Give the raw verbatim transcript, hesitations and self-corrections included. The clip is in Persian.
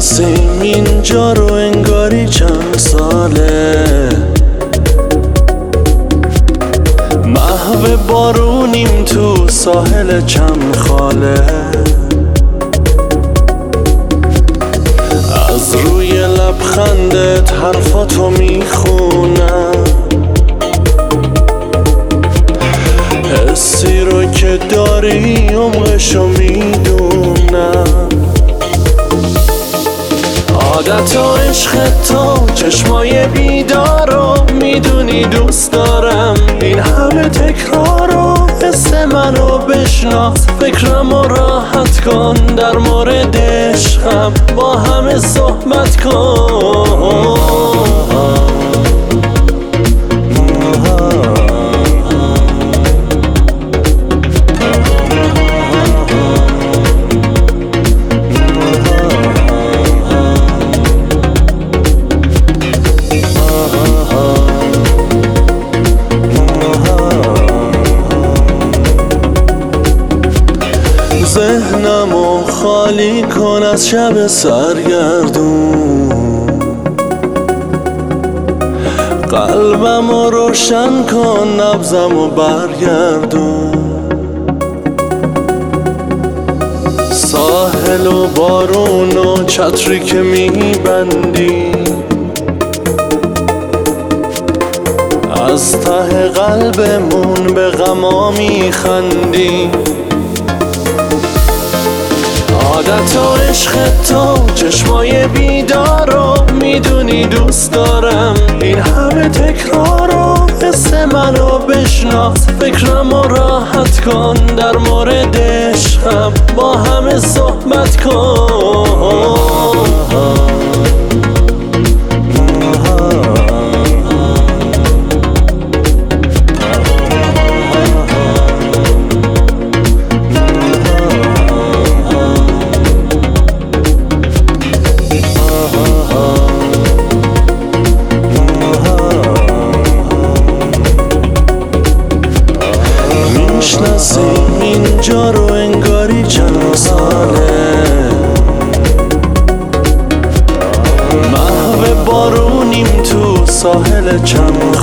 میشناسیم اینجا رو انگاری چند ساله، محو بارونیم تو ساحل چمخاله، از روی لبخندت حرفاتو میخونم، حسی رو که داری عمقشو میدونم، عادت و عشق تو چشمای بیدارو میدونی دوست دارم، این همه تکرارو حس منو بشناس، فکرمو راحت کن در مورد عشقم، با همه صحبت کن. ذهنمو خالی کن از شب سرگردون، قلبمو روشن کن نبضمو برگردون، ساحل و بارون و چتری که میبندی، از ته قلبمون به غما میخندی، عادت و عشق تو چشمای بیدارو میدونی دوست دارم، این همه تکرارو حس منو بشناس، فکرمو راحت کن در مورد عشقم، با همه صحبت کن. میشناسیم اینجا رو انگاری چند ساله، محو بارونیم تو ساحل چمن